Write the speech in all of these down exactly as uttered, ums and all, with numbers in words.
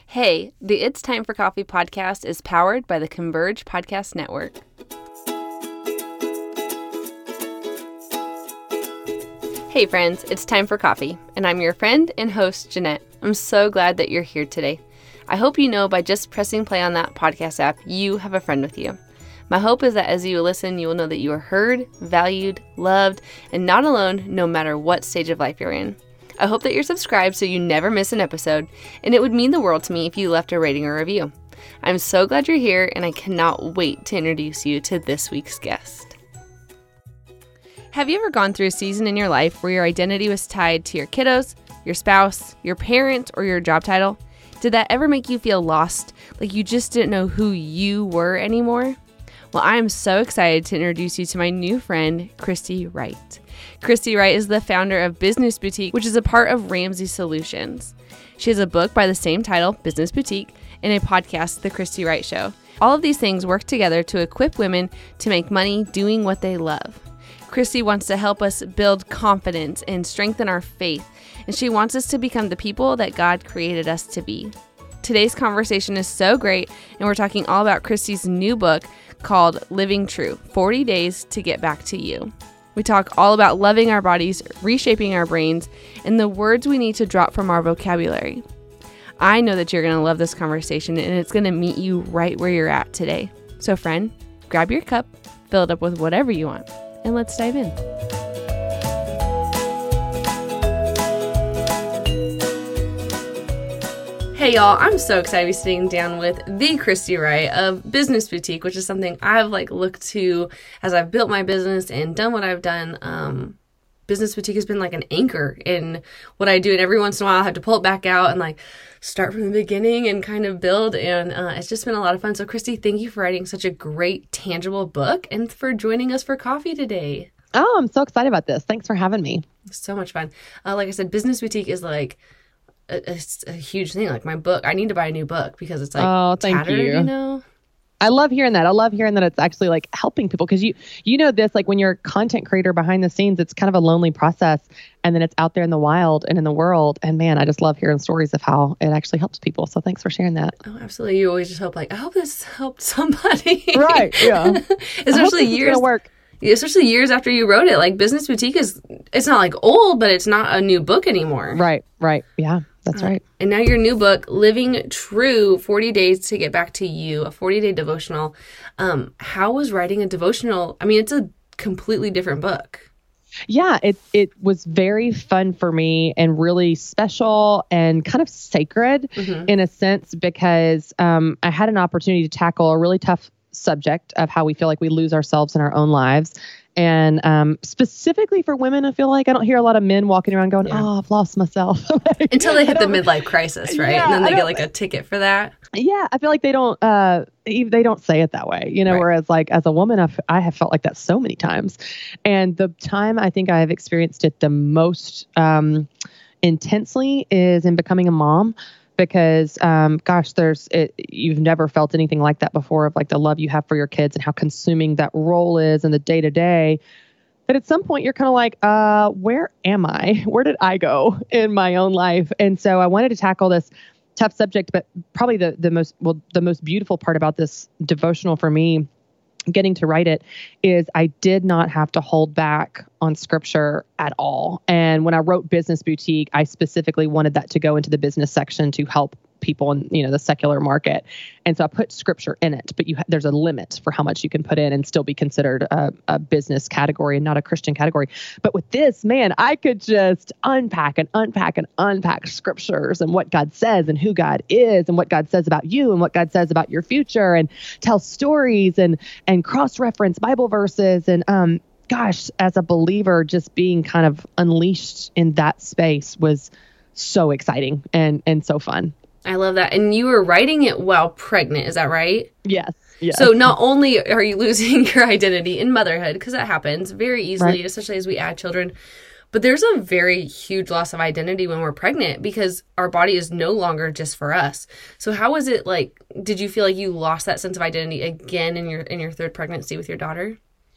Hey, the It's Time for Coffee podcast is powered by the Converge Podcast Network. Hey friends, it's time for coffee, and I'm your friend and host, Jeanette. I'm so glad that you're here today. I hope you know by just pressing play on that podcast app, you have a friend with you. My hope is that as you listen, you will know that you are heard, valued, loved, and not alone no matter what stage of life you're in. I hope that you're subscribed so you never miss an episode, and it would mean the world to me if you left a rating or review. I'm so glad you're here, and I cannot wait to introduce you to this week's guest. Have you ever gone through a season in your life where your identity was tied to your kiddos, your spouse, your parent, or your job title? Did that ever make you feel lost, like you just didn't know who you were anymore? Well, I am so excited to introduce you to my new friend, Christy Wright. Christy Wright is the founder of Business Boutique, which is a part of Ramsey Solutions. She has a book by the same title, Business Boutique, and a podcast, The Christy Wright Show. All of these things work together to equip women to make money doing what they love. Christy wants to help us build confidence and strengthen our faith, and she wants us to become the people that God created us to be. Today's conversation is so great, and we're talking all about Christy's new book called Living True, forty days to Get Back to You. We talk all about loving our bodies, reshaping our brains, and the words we need to drop from our vocabulary. I know that you're going to love this conversation, and it's going to meet you right where you're at today. So friend, grab your cup, fill it up with whatever you want, and let's dive in. Hey y'all, I'm so excited to be sitting down with the Christy Wright of Business Boutique, which is something I've like looked to as I've built my business and done what I've done. Um, Business Boutique has been like an anchor in what I do, and every once in a while I have to pull it back out and like start from the beginning and kind of build, and uh, it's just been a lot of fun. So Christy, thank you for writing such a great, tangible book and for joining us for coffee today. Oh, I'm so excited about this. Thanks for having me. So much fun. Uh, like I said, Business Boutique is like a, a, a huge thing. Like my book, I need to buy a new book because it's like oh, thank tattered, you. you know? I love hearing that. I love hearing that it's actually like helping people, because you you know this, like when you're a content creator behind the scenes, it's kind of a lonely process, and then it's out there in the wild and in the world. And man, I just love hearing stories of how it actually helps people. So thanks for sharing that. Oh, absolutely. You always just hope like, I hope this helped somebody. Right. Yeah. Especially years. Work. Especially years after you wrote it. Like Business Boutique is, it's not like old, but it's not a new book anymore. Right. Right. Yeah. That's right. Uh, and now your new book, Living True, forty days to Get Back to You, a forty-day devotional. Um, how was writing a devotional? I mean, it's a completely different book. Yeah, it it was very fun for me and really special and kind of sacred mm-hmm. in a sense, because um, I had an opportunity to tackle a really tough subject of how we feel like we lose ourselves in our own lives. And um, specifically for women, I feel like I don't hear a lot of men walking around going, yeah. oh, I've lost myself. like, Until they hit the midlife crisis, right? Yeah, and then they get like a ticket for that. Yeah, I feel like they don't uh, they don't say it that way, you know, right. Whereas like as a woman, I've, I have felt like that so many times. And the time I think I have experienced it the most um, intensely is in becoming a mom. Because, um, gosh, there's it, you've never felt anything like that before, of like the love you have for your kids and how consuming that role is in the day to day. But at some point, you're kind of like, uh, where am I? Where did I go in my own life? And so I wanted to tackle this tough subject, but probably the the most well, the most beautiful part about this devotional for me, getting to write it, is I did not have to hold back on scripture at all. And when I wrote Business Boutique, I specifically wanted that to go into the business section to help people in, you know, the secular market. And so I put scripture in it, but you ha- there's a limit for how much you can put in and still be considered a, a business category and not a Christian category. But with this, man, I could just unpack and unpack and unpack scriptures and what God says and who God is and what God says about you and what God says about your future, and tell stories and, and cross-reference Bible verses. And, um, gosh, as a believer, just being kind of unleashed in that space was so exciting and, and so fun. I love that. And you were writing it while pregnant, is that right? Yes. Yes. So not only are you losing your identity in motherhood, because that happens very easily, right. Especially as we add children, but there's a very huge loss of identity when we're pregnant, because our body is no longer just for us. So how was it like, did you feel like you lost that sense of identity again in your in your third pregnancy with your daughter?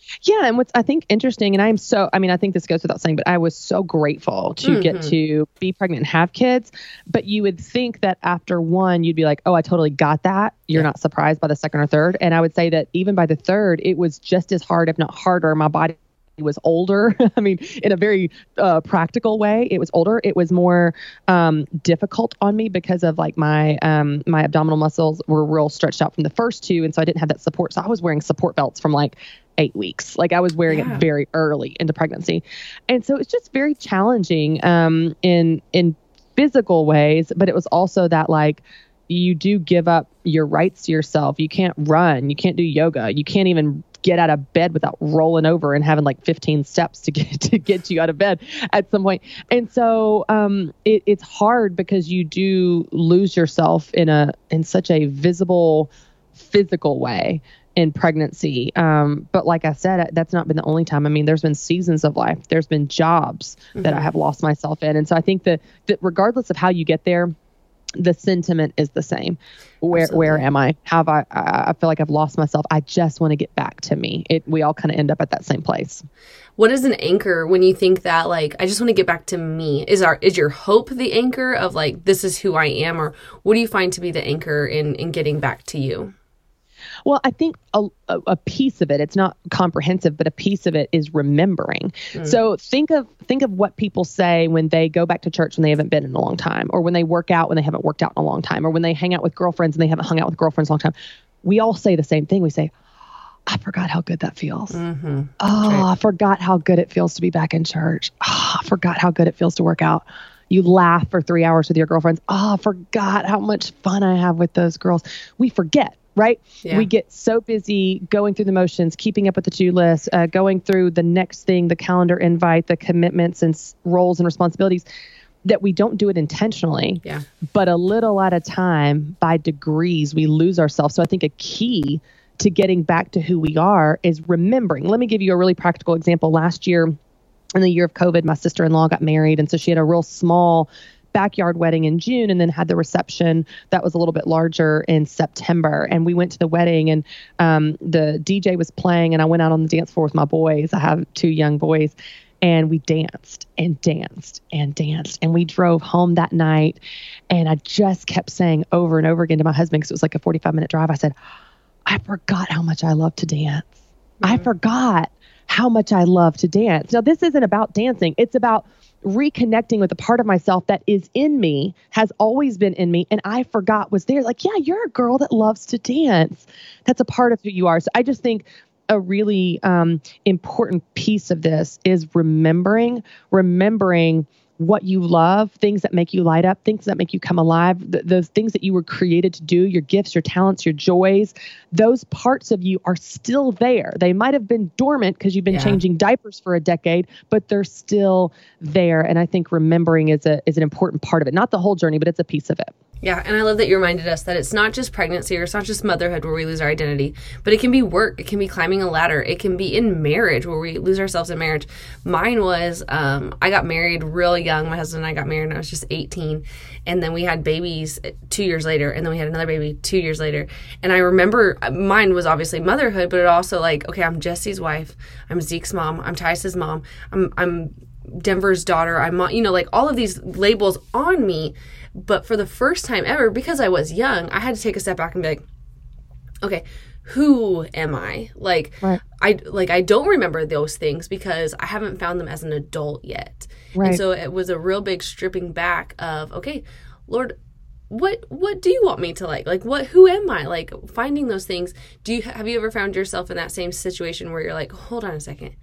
Yeah. And what's, I think, interesting, and I'm so, I mean, I think this goes without saying, but I was so grateful to mm-hmm. get to be pregnant and have kids. But you would think that after one, you'd be like, oh, I totally got that. You're yeah. not surprised by the second or third. And I would say that even by the third, it was just as hard, if not harder. My body was older. I mean, in a very uh, practical way, it was older. It was more um, difficult on me because of like my um, my abdominal muscles were real stretched out from the first two. And so I didn't have that support. So I was wearing support belts from like eight weeks. Like I was wearing yeah. it very early into pregnancy. And so it's just very challenging um, in in physical ways. But it was also that like, you do give up your rights to yourself. You can't run. You can't do yoga. You can't even get out of bed without rolling over and having like fifteen steps to get to get you out of bed at some point. And so um, it, it's hard because you do lose yourself in a in such a visible, physical way in pregnancy. Um, but like I said, that's not been the only time. I mean, there's been seasons of life. There's been jobs mm-hmm. that I have lost myself in. And so I think that, that regardless of how you get there, the sentiment is the same. Where Absolutely. Where am I? Have I? I feel like I've lost myself. I just want to get back to me. It. We all kind of end up at that same place. What is an anchor when you think that like I just want to get back to me? Is our is your hope the anchor of like this is who I am, or what do you find to be the anchor in in getting back to you? Well, I think a, a, a piece of it, it's not comprehensive, but a piece of it is remembering. Mm. So think of think of what people say when they go back to church when they haven't been in a long time, or when they work out when they haven't worked out in a long time, or when they hang out with girlfriends and they haven't hung out with girlfriends in a long time. We all say the same thing. We say, I forgot how good that feels. Mm-hmm. Oh, right. I forgot how good it feels to be back in church. Oh, I forgot how good it feels to work out. You laugh for three hours with your girlfriends. Oh, I forgot how much fun I have with those girls. We forget. Right? Yeah. We get so busy going through the motions, keeping up with the to-do list, uh, going through the next thing, the calendar invite, the commitments and s- roles and responsibilities, that we don't do it intentionally. Yeah. But a little at a time, by degrees, we lose ourselves. So I think a key to getting back to who we are is remembering. Let me give you a really practical example. Last year, in the year of COVID, my sister-in-law got married. And so she had a real small backyard wedding in June, and then had the reception that was a little bit larger in September. And we went to the wedding, and um, the D J was playing, and I went out on the dance floor with my boys. I have two young boys, and we danced and danced and danced. And we drove home that night, and I just kept saying over and over again to my husband, because it was like a forty-five minute drive, I said, I forgot how much I love to dance. Mm-hmm. I forgot how much I love to dance. Now, this isn't about dancing. It's about reconnecting with a part of myself that is in me, has always been in me, and I forgot was there. Like, yeah, you're a girl that loves to dance. That's a part of who you are. So I just think a really um, important piece of this is remembering, remembering what you love, things that make you light up, things that make you come alive, th- those things that you were created to do, your gifts, your talents, your joys, those parts of you are still there. They might have been dormant because you've been yeah. changing diapers for a decade, but they're still there. And I think remembering is a is an important part of it. Not the whole journey, but it's a piece of it. Yeah, and I love that you reminded us that it's not just pregnancy or it's not just motherhood where we lose our identity, but it can be work, it can be climbing a ladder, it can be in marriage where we lose ourselves in marriage. Mine was, um, I got married real young. My husband and I got married when I was just eighteen, and then we had babies two years later, and then we had another baby two years later. And I remember mine was obviously motherhood, but it also like, okay, I'm Jesse's wife, I'm Zeke's mom, I'm Tyus's mom, I'm I'm Denver's daughter, I'm, you know, like all of these labels on me. But for the first time ever, because I was young, I had to take a step back and be like, okay, who am I? Like, right. I like I don't remember those things because I haven't found them as an adult yet. Right. And so it was a real big stripping back of, okay, Lord, what what do you want me to like? Like, what? Who am I? Like, finding those things. Do you have you ever found yourself in that same situation where you're like, hold on a second,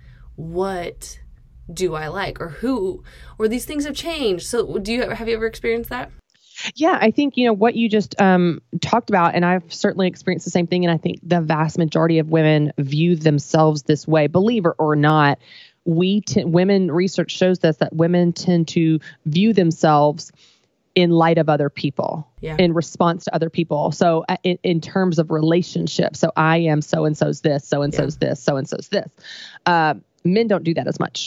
what do I like, or who, or these things have changed? So, do you have you ever experienced that? Yeah, I think, you know, what you just um, talked about, and I've certainly experienced the same thing. And I think the vast majority of women view themselves this way, believer or not. We t- women, research shows us that women tend to view themselves in light of other people, yeah. in response to other people. So uh, in, in terms of relationships, so I am so-and-so's this, so-and-so's yeah. this, so-and-so's this. Uh, men don't do that as much.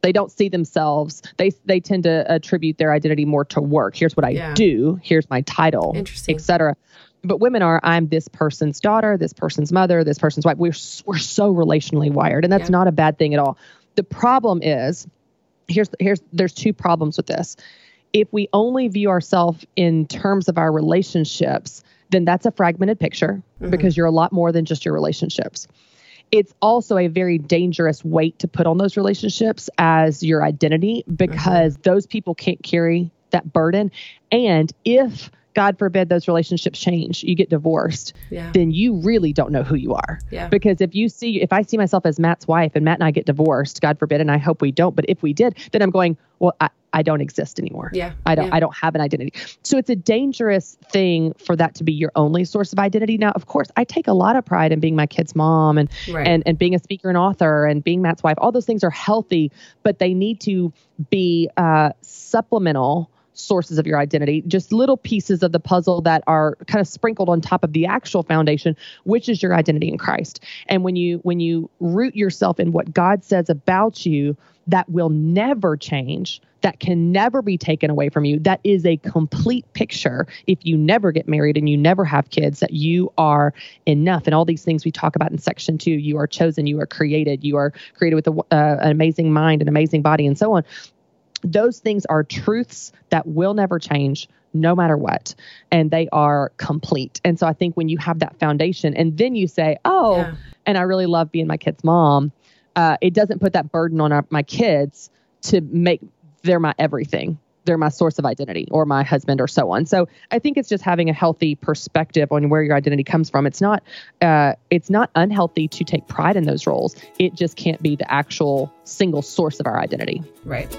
They don't see themselves. They they tend to attribute their identity more to work. Here's what I Yeah. do. Here's my title, Interesting. et cetera. But women are, I'm this person's daughter, this person's mother, this person's wife. We're, we're so relationally wired, and that's Yeah. not a bad thing at all. The problem is, here's, here's, there's two problems with this. If we only view ourselves in terms of our relationships, then that's a fragmented picture Mhm. because you're a lot more than just your relationships. It's also a very dangerous weight to put on those relationships as your identity because mm-hmm. those people can't carry that burden. And if, God forbid, those relationships change, you get divorced, yeah. then you really don't know who you are. Yeah. Because if you see, if I see myself as Matt's wife and Matt and I get divorced, God forbid, and I hope we don't, but if we did, then I'm going, well, I, I don't exist anymore. Yeah. I don't, yeah. I don't have an identity. So it's a dangerous thing for that to be your only source of identity. Now, of course, I take a lot of pride in being my kid's mom and, right. and, and being a speaker and author and being Matt's wife. All those things are healthy, but they need to be uh, supplemental sources of your identity, just little pieces of the puzzle that are kind of sprinkled on top of the actual foundation, which is your identity in Christ. And when you when you root yourself in what God says about you, that will never change, that can never be taken away from you. That is a complete picture. If you never get married and you never have kids, that you are enough. And all these things we talk about in section two, you are chosen, you are created, you are created with a, uh, an amazing mind, an amazing body, and so on. Those things are truths that will never change no matter what. And they are complete. And so I think when you have that foundation and then you say, oh, yeah. and I really love being my kid's mom, uh, it doesn't put that burden on our, my kids to make, they're my everything. They're my source of identity or my husband or so on. So I think it's just having a healthy perspective on where your identity comes from. It's not, uh, it's not unhealthy to take pride in those roles. It just can't be the actual single source of our identity. Right.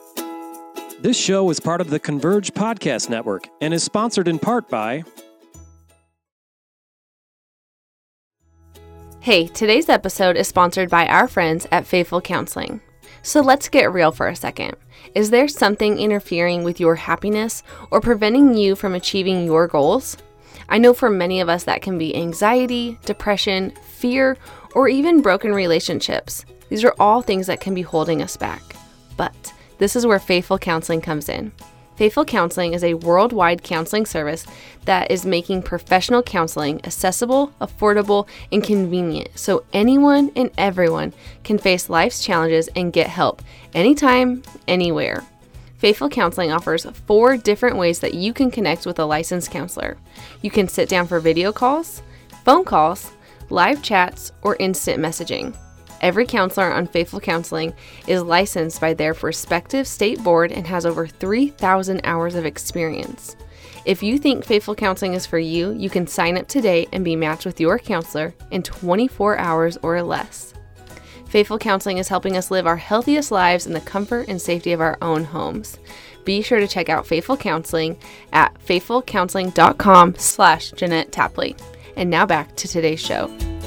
This show is part of the Converge Podcast Network and is sponsored in part by... Hey, today's episode is sponsored by our friends at Faithful Counseling. So let's get real for a second. Is there something interfering with your happiness or preventing you from achieving your goals? I know for many of us that can be anxiety, depression, fear, or even broken relationships. These are all things that can be holding us back. But this is where Faithful Counseling comes in. Faithful Counseling is a worldwide counseling service that is making professional counseling accessible, affordable, and convenient so anyone and everyone can face life's challenges and get help anytime, anywhere. Faithful Counseling offers four different ways that you can connect with a licensed counselor. You can sit down for video calls, phone calls, live chats, or instant messaging. Every counselor on Faithful Counseling is licensed by their respective state board and has over three thousand hours of experience. If you think Faithful Counseling is for you, you can sign up today and be matched with your counselor in twenty-four hours or less. Faithful Counseling is helping us live our healthiest lives in the comfort and safety of our own homes. Be sure to check out Faithful Counseling at faithfulcounseling.com slash Jeanette Tapley. And now back to today's show.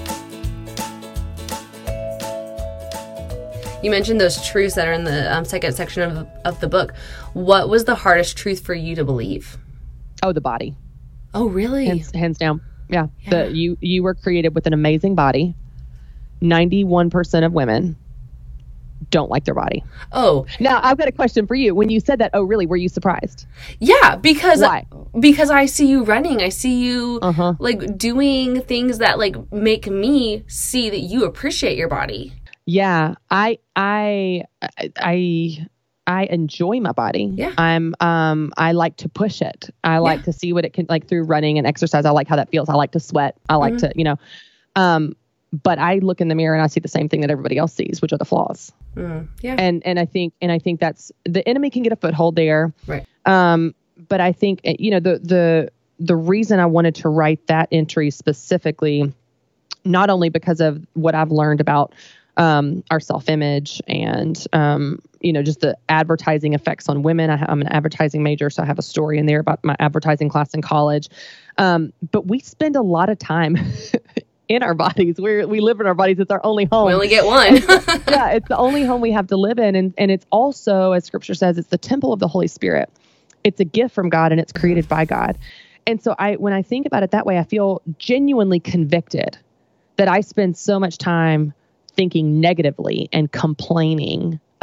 You mentioned those truths that are in the um, second section of, of the book. What was the hardest truth for you to believe? Oh, the body. Oh, really? Hands, hands down. Yeah. yeah. The, you, you were created with an amazing body. ninety-one percent of women don't like their body. Oh. Now, I've got a question for you. When you said that, oh, really? Were you surprised? Yeah, because Why? because I see you running. I see you uh-huh. like doing things that like make me see that you appreciate your body. Yeah, I, I, I, I enjoy my body. Yeah. I'm, um, I like to push it. I like yeah. to see what it can, like through running and exercise. I like how that feels. I like to sweat. I like mm-hmm. to, you know, um, but I look in the mirror and I see the same thing that everybody else sees, which are the flaws. Mm, yeah. And, and I think, and I think that's, the enemy can get a foothold there. Right. Um, but I think, you know, the, the, the reason I wanted to write that entry specifically, not only because of what I've learned about um, our self-image and, um, you know, just the advertising effects on women. I, I'm an advertising major, so I have a story in there about my advertising class in college. Um, but we spend a lot of time in our bodies. We we live in our bodies. It's our only home. We only get one. Yeah, it's the only home we have to live in. And, and it's also, as scripture says, it's the temple of the Holy Spirit. It's a gift from God and it's created by God. And so I, when I think about it that way, I feel genuinely convicted that I spend so much time thinking negatively and complaining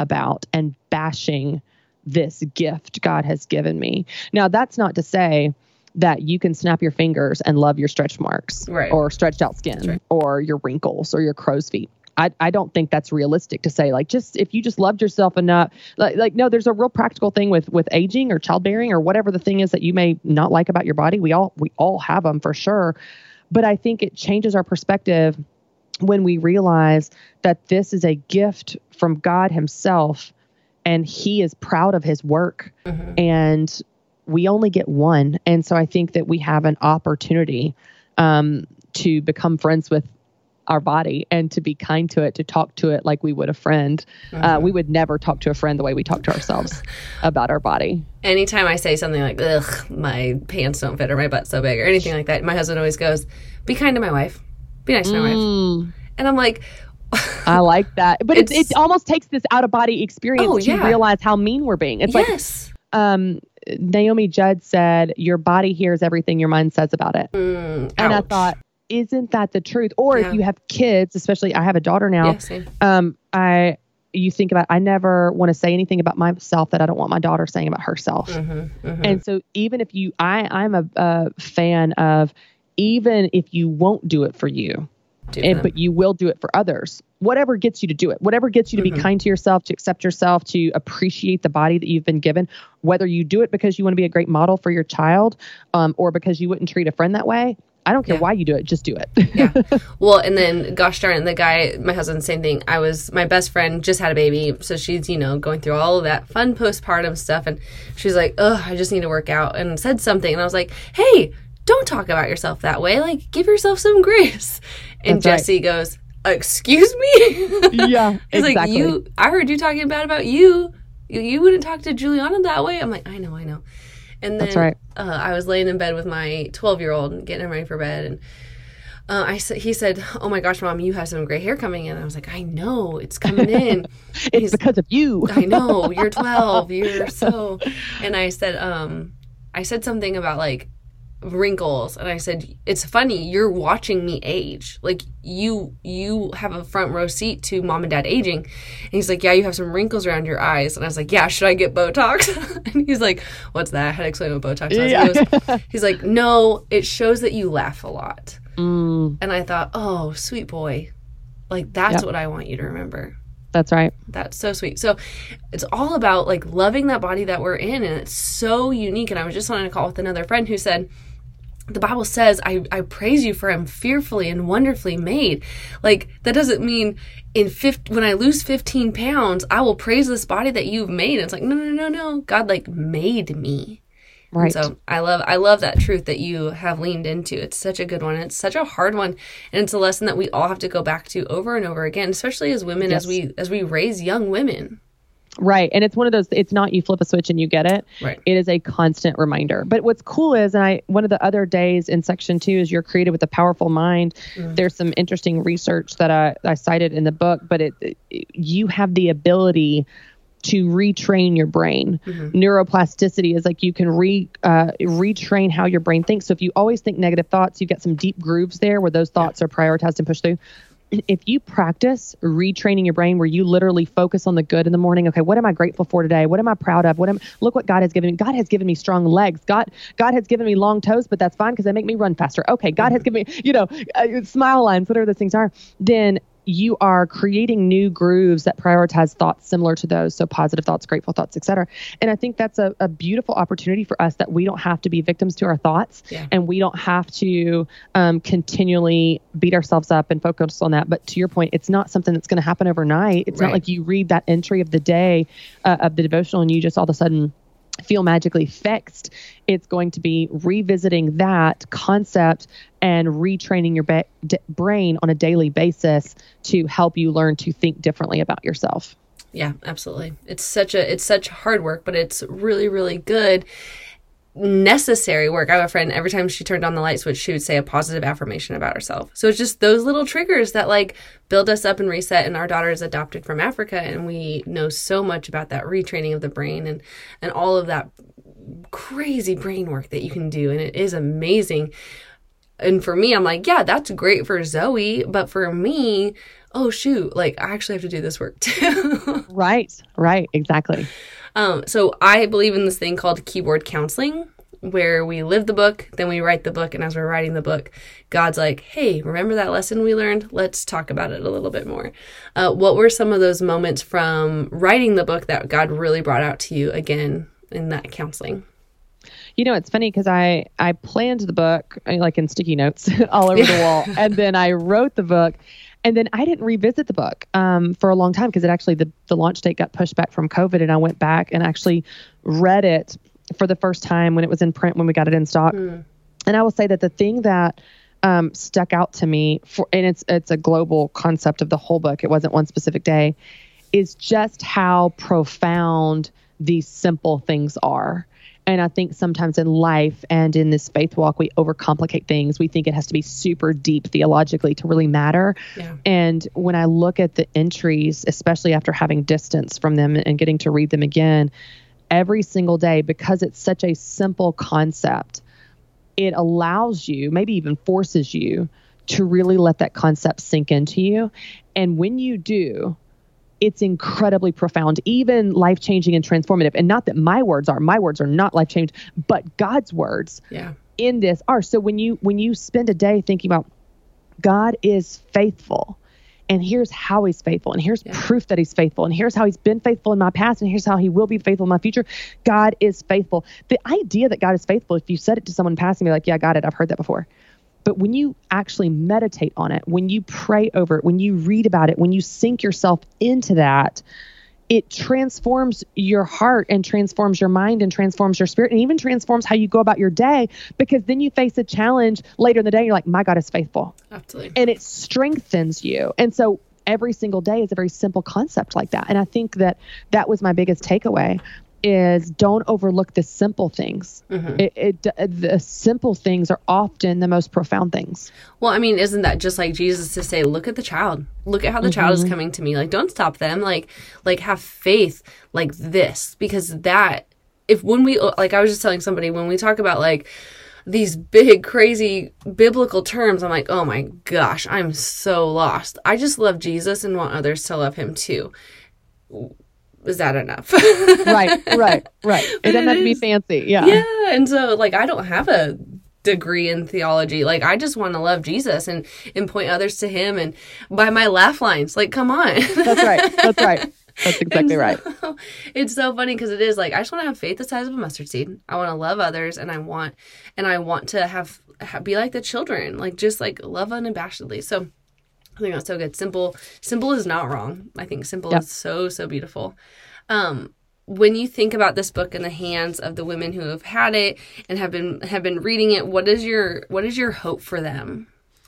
about and bashing this gift God has given me. Now, that's not to say that you can snap your fingers and love your stretch marks right. or stretched out skin right. or your wrinkles or your crow's feet. I, I don't think that's realistic to say, like, just if you just loved yourself enough, like, like, no, there's a real practical thing with, with aging or childbearing or whatever the thing is that you may not like about your body. We all, we all have them for sure. But I think it changes our perspective when we realize that this is a gift from God himself and he is proud of his work mm-hmm. and we only get one. And so I think that we have an opportunity um, to become friends with our body and to be kind to it, to talk to it like we would a friend. Mm-hmm. Uh, we would never talk to a friend the way we talk to ourselves about our body. Anytime I say something like, ugh, my pants don't fit or my butt's so big or anything like that, my husband always goes, be kind to my wife. Be nice to my mm. wife. And I'm like... I like that. But it, it almost takes this out-of-body experience oh, to yeah. realize how mean we're being. It's yes. like... Um, Naomi Judd said, your body hears everything your mind says about it. Mm, and I thought, isn't that the truth? Or yeah. if you have kids, especially I have a daughter now, yeah, um, I, you think about, I never want to say anything about myself that I don't want my daughter saying about herself. Mm-hmm, mm-hmm. And so even if you, I, I'm a, a fan of, even if you won't do it for you, and, but you will do it for others, whatever gets you to do it, whatever gets you to mm-hmm. be kind to yourself, to accept yourself, to appreciate the body that you've been given, whether you do it because you want to be a great model for your child, um, or because you wouldn't treat a friend that way. I don't care yeah. why you do it. Just do it. yeah. Well, and then, gosh darn it, the guy, my husband, same thing. I was, my best friend just had a baby. So she's, you know, going through all of that fun postpartum stuff. And she's like, oh, I just need to work out, and said something. And I was like, hey, don't talk about yourself that way. Like, give yourself some grace. And That's Jesse right. goes, excuse me? Yeah, He's exactly. like, you, I heard you talking bad about you. you. You wouldn't talk to Juliana that way. I'm like, I know, I know. And then That's right. uh, I was laying in bed with my twelve-year-old and getting him ready for bed. And uh, I sa- he said, oh, my gosh, Mom, you have some gray hair coming in. I was like, I know. It's coming in. It's because of you. I know. You're twelve. You're so. And I said, um, I said something about, like, wrinkles. And I said, it's funny. You're watching me age. Like, you you have a front row seat to Mom and Dad aging. And he's like, yeah, you have some wrinkles around your eyes. And I was like, yeah, should I get Botox? And he's like, what's that? I had to explain what Botox was. Yeah. He goes, he's like, no, it shows that you laugh a lot. Mm. And I thought, oh, sweet boy. Like, that's yep. what I want you to remember. That's right. That's so sweet. So it's all about, like, loving that body that we're in. And it's so unique. And I was just on a call with another friend who said, the Bible says, I, I praise you for I'm fearfully and wonderfully made. Like, that doesn't mean in fifty, when I lose fifteen pounds, I will praise this body that you've made. And it's like, no, no, no, no. God, like, made me. Right. And so I love, I love that truth that you have leaned into. It's such a good one. It's such a hard one. And it's a lesson that we all have to go back to over and over again, especially as women, yes. as we, as we raise young women. Right. And it's one of those, it's not you flip a switch and you get it. Right. It is a constant reminder. But what's cool is, and I, one of the other days in section two is you're created with a powerful mind. Mm. There's some interesting research that I, I cited in the book, but it, it you have the ability to retrain your brain. Mm-hmm. Neuroplasticity is like you can re uh, retrain how your brain thinks. So if you always think negative thoughts, you've got some deep grooves there where those thoughts yeah. are prioritized and pushed through. If you practice retraining your brain where you literally focus on the good in the morning, okay, what am I grateful for today? What am I proud of? What am, look what God has given me. God has given me strong legs. God, God has given me long toes, but that's fine because they make me run faster. Okay, God has given me, you know, uh, smile lines, whatever those things are. Then you are creating new grooves that prioritize thoughts similar to those. So positive thoughts, grateful thoughts, et cetera. And I think that's a, a beautiful opportunity for us that we don't have to be victims to our thoughts yeah. and we don't have to um, continually beat ourselves up and focus on that. But to your point, it's not something that's going to happen overnight. It's right. not like you read that entry of the day uh, of the devotional and you just all of a sudden feel magically fixed. It's going to be revisiting that concept and retraining your ba- d- brain on a daily basis to help you learn to think differently about yourself. Yeah, absolutely. It's such a it's such hard work, but it's really, really good, necessary work. I have a friend, every time she turned on the light switch, she would say a positive affirmation about herself. So it's just those little triggers that like build us up and reset. And our daughter is adopted from Africa, and we know so much about that retraining of the brain and and all of that crazy brain work that you can do. And it is amazing. And for me, I'm like, yeah, that's great for Zoe. But for me, oh, shoot, like I actually have to do this work too. Right, right, exactly. Um, so I believe in this thing called keyboard counseling, where we live the book, then we write the book, and as we're writing the book, God's like, hey, remember that lesson we learned? Let's talk about it a little bit more. Uh, what were some of those moments from writing the book that God really brought out to you again in that counseling? You know, it's funny because I, I planned the book like in sticky notes all over the wall. And then I wrote the book. And then I didn't revisit the book um, for a long time because it actually, the, the launch date got pushed back from COVID. And I went back and actually read it for the first time when it was in print, when we got it in stock. Mm. And I will say that the thing that um, stuck out to me, for, and it's it's a global concept of the whole book, it wasn't one specific day, is just how profound these simple things are. And I think sometimes in life and in this faith walk, we overcomplicate things. We think it has to be super deep theologically to really matter. Yeah. And when I look at the entries, especially after having distance from them and getting to read them again, every single day, because it's such a simple concept, it allows you, maybe even forces you, to really let that concept sink into you. And when you do, it's incredibly profound, even life-changing and transformative. And not that my words are, my words are not life-changing, but God's words yeah. in this are. So when you when you spend a day thinking about God is faithful, and here's how he's faithful, and here's yeah. proof that he's faithful, and here's how he's been faithful in my past, and here's how he will be faithful in my future. God is faithful. The idea that God is faithful, if you said it to someone passing, be like, yeah, I got it. I've heard that before. But when you actually meditate on it, when you pray over it, when you read about it, when you sink yourself into that, it transforms your heart and transforms your mind and transforms your spirit and even transforms how you go about your day, because then you face a challenge later in the day and you're like, my God is faithful. Absolutely. And it strengthens you. And so every single day is a very simple concept like that. And I think that that was my biggest takeaway, is don't overlook the simple things. Mm-hmm. It, it, the simple things are often the most profound things. Well, I mean, isn't that just like Jesus to say, look at the child, look at how the mm-hmm. child is coming to me. Like, don't stop them. Like, like have faith like this, because that, if when we, like I was just telling somebody, when we talk about like these big, crazy biblical terms, I'm like, oh my gosh, I'm so lost. I just love Jesus and want others to love him too. Is that enough? right, right, right. It doesn't have to be fancy. Yeah. Yeah. And so, like, I don't have a degree in theology. Like, I just want to love Jesus and, and point others to him and by my laugh lines. Like, come on. That's right. That's right. That's exactly so, right. It's so funny because it is like, I just want to have faith the size of a mustard seed. I want to love others, and I want, and I want to have, have be like the children, like just like love unabashedly. So I think that's so good. Simple, simple is not wrong. I think simple yep. is so, so beautiful. Um, when you think about this book in the hands of the women who have had it and have been have been reading it, what is your what is your hope for them?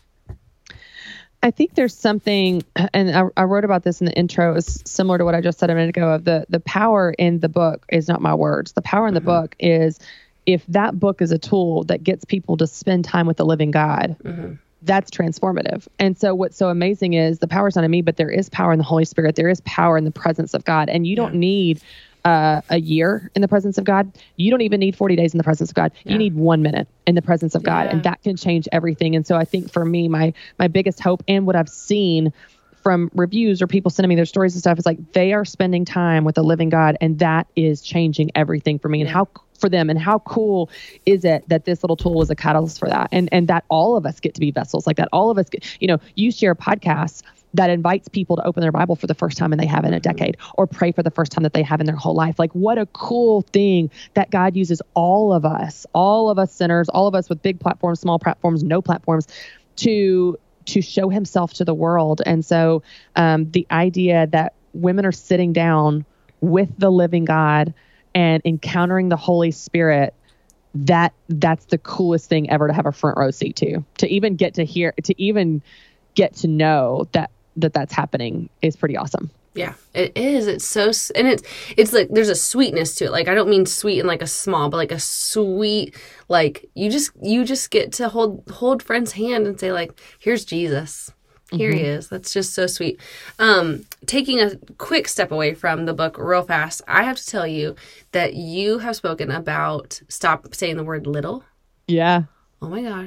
I think there's something, and I, I wrote about this in the intro, is similar to what I just said a minute ago, of the the power in the book is not my words. The power in the mm-hmm. book is, if that book is a tool that gets people to spend time with the living God, mm-hmm. that's transformative. And so what's so amazing is the power's not in me, but there is power in the Holy Spirit. There is power in the presence of God. And you yeah. don't need uh, a year in the presence of God. You don't even need forty days in the presence of God. Yeah. You need one minute in the presence of God. Yeah. And that can change everything. And so I think for me, my my biggest hope, and what I've seen from reviews or people sending me their stories and stuff, is like they are spending time with the living God. And that is changing everything for me. And how for them, and how cool is it that this little tool is a catalyst for that, and and that all of us get to be vessels like that. All of us get, you know, you share podcasts that invites people to open their Bible for the first time and they have in a decade, or pray for the first time that they have in their whole life. Like, what a cool thing that God uses all of us, all of us sinners, all of us with big platforms, small platforms, no platforms, to to show himself to the world. And so um, the idea that women are sitting down with the living God and encountering the Holy Spirit, that that's the coolest thing ever to have a front row seat to, to even get to hear, to even get to know that, that that's happening is pretty awesome. Yeah, it is. It's so, and it's, it's like, there's a sweetness to it. Like, I don't mean sweet in like a small, but like a sweet, like you just, you just get to hold, hold friend's hand and say like, here's Jesus. Here mm-hmm. he is. That's just so sweet. Um, taking a quick step away from the book real fast, I have to tell you that you have spoken about stop saying the word little. Yeah. Oh my gosh.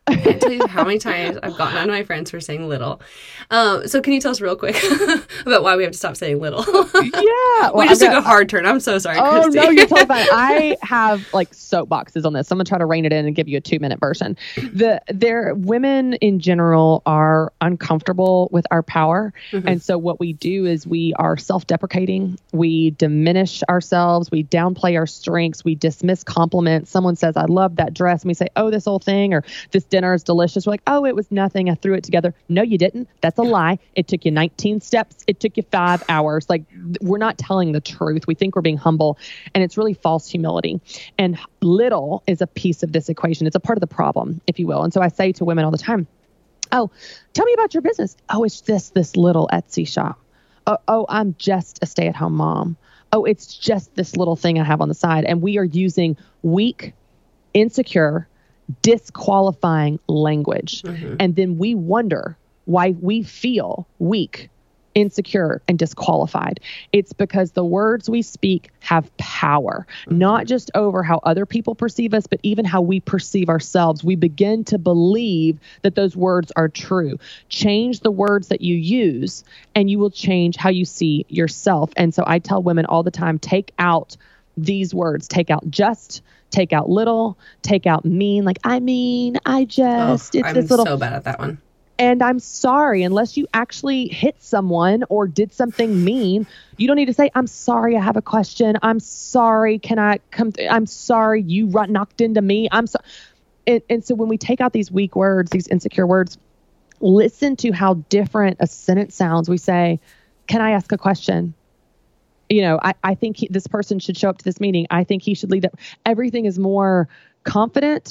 I can't tell you how many times I've gotten on my friends for saying little. Um, so can you tell us real quick about why we have to stop saying little? Yeah. Well, we just got, took a hard turn. I'm so sorry, Oh, Christy. no, you're totally fine. I have like soapboxes on this. I'm going to try to rein it in and give you a two minute version. The there Women in general are uncomfortable with our power. Mm-hmm. And so what we do is we are self-deprecating. We diminish ourselves. We downplay our strengths. We dismiss compliments. Someone says, I love that dress. And we say, oh, this whole thing, or this dinner is delicious. We're like, oh, it was nothing. I threw it together. No, you didn't. That's a lie. It took you nineteen steps. It took you five hours. Like, we're not telling the truth. We think we're being humble, and it's really false humility. And little is a piece of this equation. It's a part of the problem, if you will. And so I say to women all the time, oh, tell me about your business. Oh, it's just this little Etsy shop. Oh, oh, I'm just a stay-at-home mom. Oh, it's just this little thing I have on the side. And we are using weak, insecure, disqualifying language. Mm-hmm. And then we wonder why we feel weak, insecure, and disqualified. It's because the words we speak have power, mm-hmm. not just over how other people perceive us, but even how we perceive ourselves. We begin to believe that those words are true. Change the words that you use, and you will change how you see yourself. And so I tell women all the time, take out these words, take out just, take out little, take out mean. Like, I mean, I just, oh, it's I'm this little. so bad at that one. And I'm sorry, unless you actually hit someone or did something mean, you don't need to say, I'm sorry, I have a question. I'm sorry, can I come? Th- I'm sorry, you run- knocked into me. I'm sorry. And, and so when we take out these weak words, these insecure words, listen to how different a sentence sounds. We say, can I ask a question? You know, I, I think he, this person should show up to this meeting. I think he should lead it. Everything is more confident.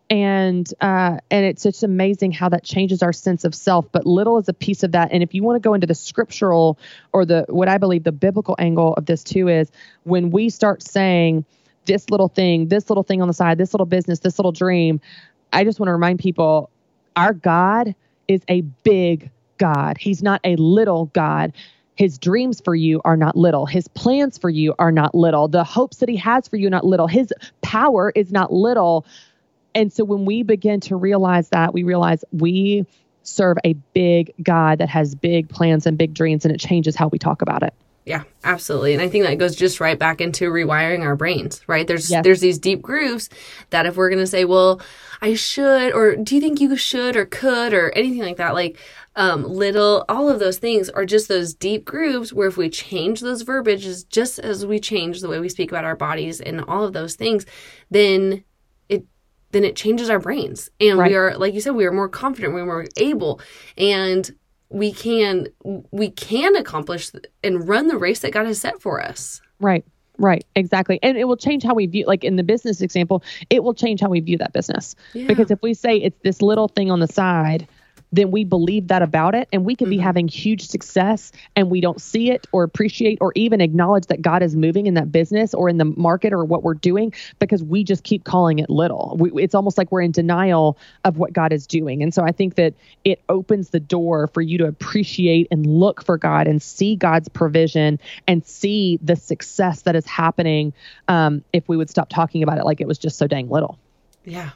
And uh, and it's just amazing how that changes our sense of self. But little is a piece of that. And if you want to go into the scriptural or the what I believe the biblical angle of this too is when we start saying this little thing, this little thing on the side, this little business, this little dream, I just want to remind people our God is a big God. He's not a little God. His dreams for you are not little. His plans for you are not little. The hopes that he has for you are not little. His power is not little. And so when we begin to realize that, we realize we serve a big God that has big plans and big dreams, and it changes how we talk about it. Yeah, absolutely. And I think that goes just right back into rewiring our brains, right? There's yes. there's these deep grooves that if we're going to say, well, I should, or do you think you should or could or anything like that, like um, little, all of those things are just those deep grooves where if we change those verbiages, just as we change the way we speak about our bodies and all of those things, then then it changes our brains. And right. we are, like you said, we are more confident, we're more able, and we can we can accomplish and run the race that God has set for us. Right, right, exactly. And it will change how we view, like in the business example, it will change how we view that business. Yeah. Because if we say it's this little thing on the side, then we believe that about it, and we could mm-hmm. be having huge success and we don't see it or appreciate or even acknowledge that God is moving in that business or in the market or what we're doing because we just keep calling it little. We, it's almost like we're in denial of what God is doing. And so I think that it opens the door for you to appreciate and look for God and see God's provision and see the success that is happening um, if we would stop talking about it like it was just so dang little. Yeah.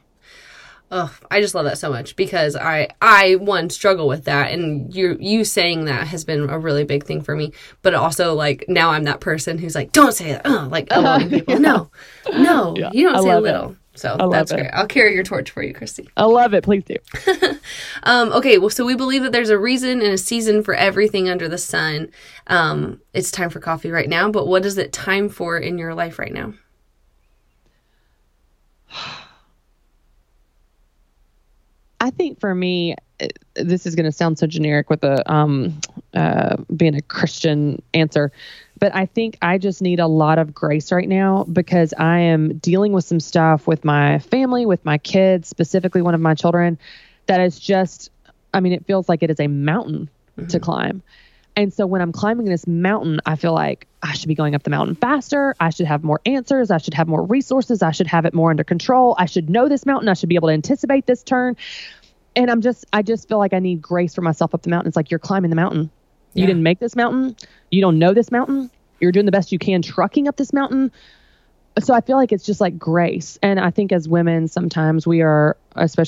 Oh, I just love that so much because I, I one, struggle with that. And you you saying that has been a really big thing for me. But also, like, now I'm that person who's like, don't say that. Oh, like, a lot of people. No, no, yeah, you don't I say little. It. So that's great. It. I'll carry your torch for you, Christy. I love it. Please do. um, okay, well, so we believe that there's a reason and a season for everything under the sun. Um, it's time for coffee right now. But what is it time for in your life right now? I think for me, this is going to sound so generic with a um, uh, being a Christian answer, but I think I just need a lot of grace right now because I am dealing with some stuff with my family, with my kids, specifically one of my children, that is just, I mean, it feels like it is a mountain mm-hmm. to climb. And so when I'm climbing this mountain, I feel like I should be going up the mountain faster. I should have more answers. I should have more resources. I should have it more under control. I should know this mountain. I should be able to anticipate this turn. And I'm just, I just feel like I need grace for myself up the mountain. It's like, you're climbing the mountain. You yeah. didn't make this mountain. You don't know this mountain. You're doing the best you can trucking up this mountain. So I feel like it's just like grace. And I think as women, sometimes we are, especially us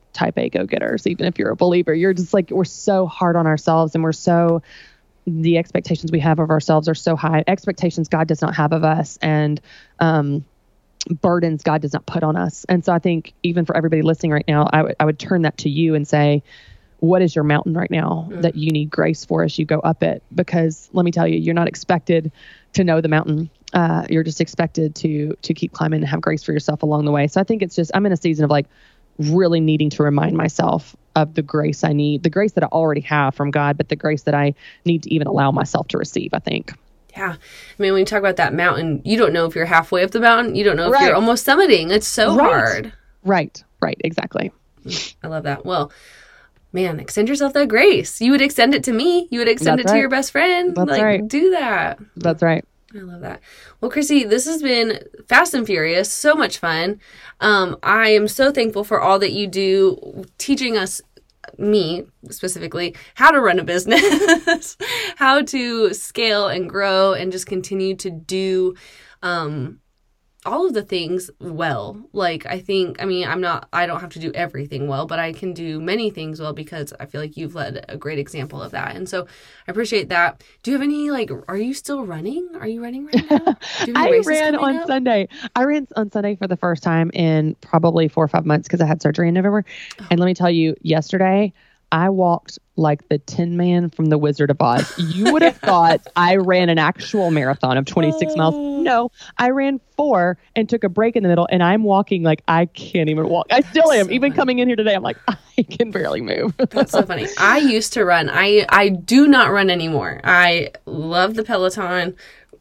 type A go-getters. Even if you're a believer, you're just like, we're so hard on ourselves, and we're so, the expectations we have of ourselves are so high. Expectations God does not have of us, and um, burdens God does not put on us. And so I think even for everybody listening right now, I, w- I would turn that to you and say, what is your mountain right now mm. that you need grace for as you go up it? Because let me tell you, you're not expected to know the mountain. Uh, you're just expected to to keep climbing and have grace for yourself along the way. So I think it's just, I'm in a season of like really needing to remind myself of the grace I need, the grace that I already have from God, but the grace that I need to even allow myself to receive, I think. Yeah. I mean, when you talk about that mountain, you don't know if you're halfway up the mountain. You don't know if right. you're almost summiting. It's so right. hard. Right. Right. Exactly. I love that. Well, man, extend yourself that grace. You would extend it to me. You would extend That's it to right. your best friend. That's like, right. do that. That's right. I love that. Well, Christy, this has been fast and furious. So much fun. Um, I am so thankful for all that you do, teaching us, me specifically, how to run a business, how to scale and grow and just continue to do um, all of the things well. Like, I think, I mean, I'm not, I don't have to do everything well, but I can do many things well because I feel like you've led a great example of that. And so I appreciate that. Do you have any, like, are you still running? Are you running right now? Do you have any I races ran on up? Sunday. I ran on Sunday for the first time in probably four or five months because I had surgery in November. Oh. And let me tell you, yesterday, I walked like the Tin Man from the Wizard of Oz. You would have thought I ran an actual marathon of twenty-six miles. No, I ran four and took a break in the middle, and I'm walking like I can't even walk. I still am. So even funny. Coming in here today, I'm like, I can barely move. That's so funny. I used to run. I, I do not run anymore. I love the Peloton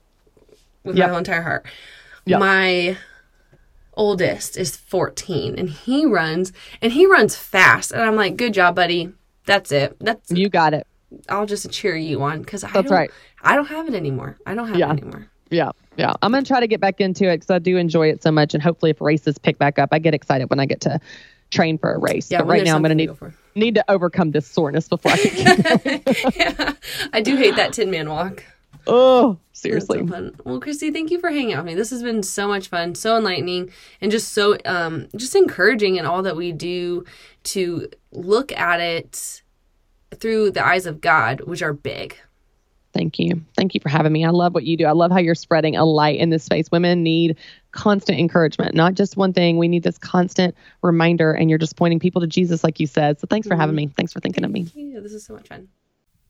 with yep. my whole entire heart. Yep. My oldest is fourteen, and he runs, and he runs fast. And I'm like, good job, buddy. That's it. That's you got it. I'll just cheer you on because I That's don't, right. I don't have it anymore. I don't have yeah. it anymore. Yeah. Yeah. I'm going to try to get back into it because I do enjoy it so much. And hopefully if races pick back up, I get excited when I get to train for a race. Yeah, but right now I'm going to need, go need to overcome this soreness before I can keep going. Yeah. I do hate that Tin Man walk. Oh, seriously. So fun. Well, Christy, thank you for hanging out with me. This has been so much fun, so enlightening, and just so um, just encouraging in all that we do to look at it through the eyes of God, which are big. Thank you. Thank you for having me. I love what you do. I love how you're spreading a light in this space. Women need constant encouragement, not just one thing. We need this constant reminder, and you're just pointing people to Jesus, like you said. So thanks for having me. Thanks for thinking Thank of me. You. This is so much fun.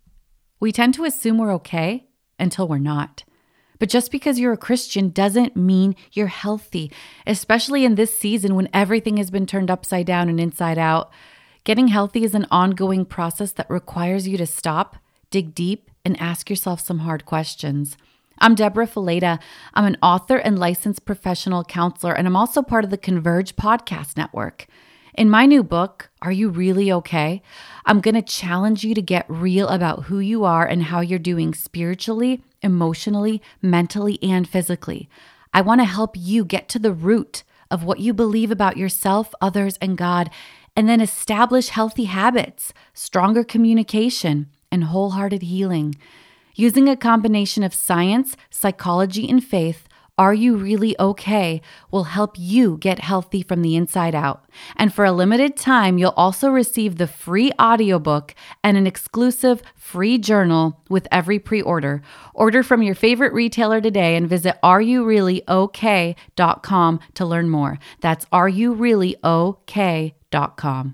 We tend to assume we're okay until we're not. But just because you're a Christian doesn't mean you're healthy, especially in this season when everything has been turned upside down and inside out. Getting healthy is an ongoing process that requires you to stop, dig deep, and ask yourself some hard questions. I'm Deborah Fileta. I'm an author and licensed professional counselor, and I'm also part of the Converge podcast network. In my new book, Are You Really Okay? I'm going to challenge you to get real about who you are and how you're doing spiritually, emotionally, mentally, and physically. I want to help you get to the root of what you believe about yourself, others, and God, and then establish healthy habits, stronger communication, and wholehearted healing. Using a combination of science, psychology, and faith, Are You Really Okay? will help you get healthy from the inside out. And for a limited time, you'll also receive the free audiobook and an exclusive free journal with every pre-order. Order from your favorite retailer today and visit are you really okay dot com to learn more. That's are you really okay dot com.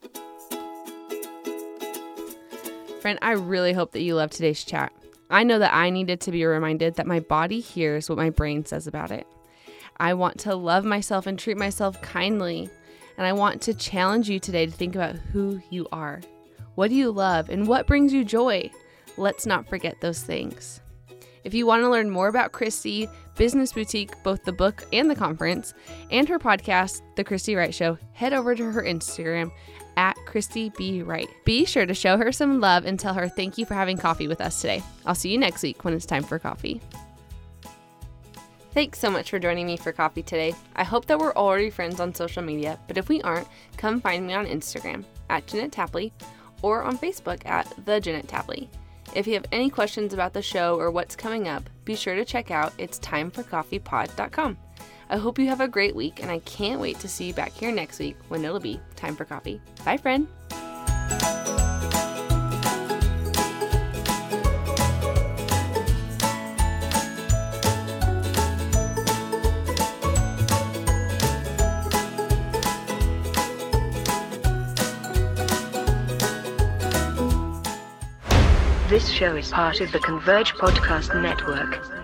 Friend, I really hope that you loved today's chat. I know that I needed to be reminded that my body hears what my brain says about it. I want to love myself and treat myself kindly. And I want to challenge you today to think about who you are. What do you love and what brings you joy? Let's not forget those things. If you want to learn more about Christy, Business Boutique, both the book and the conference, and her podcast, The Christy Wright Show, head over to her Instagram at Christy B. Wright. Be sure to show her some love and tell her thank you for having coffee with us today. I'll see you next week when it's time for coffee. Thanks so much for joining me for coffee today. I hope that we're already friends on social media, but if we aren't, come find me on Instagram at Jeanette Tapley or on Facebook at The Jeanette Tapley. If you have any questions about the show or what's coming up, be sure to check out it's time for coffee pod dot com. I hope you have a great week, and I can't wait to see you back here next week when it'll be time for coffee. Bye, friend. This show is part of the Converge Podcast Network.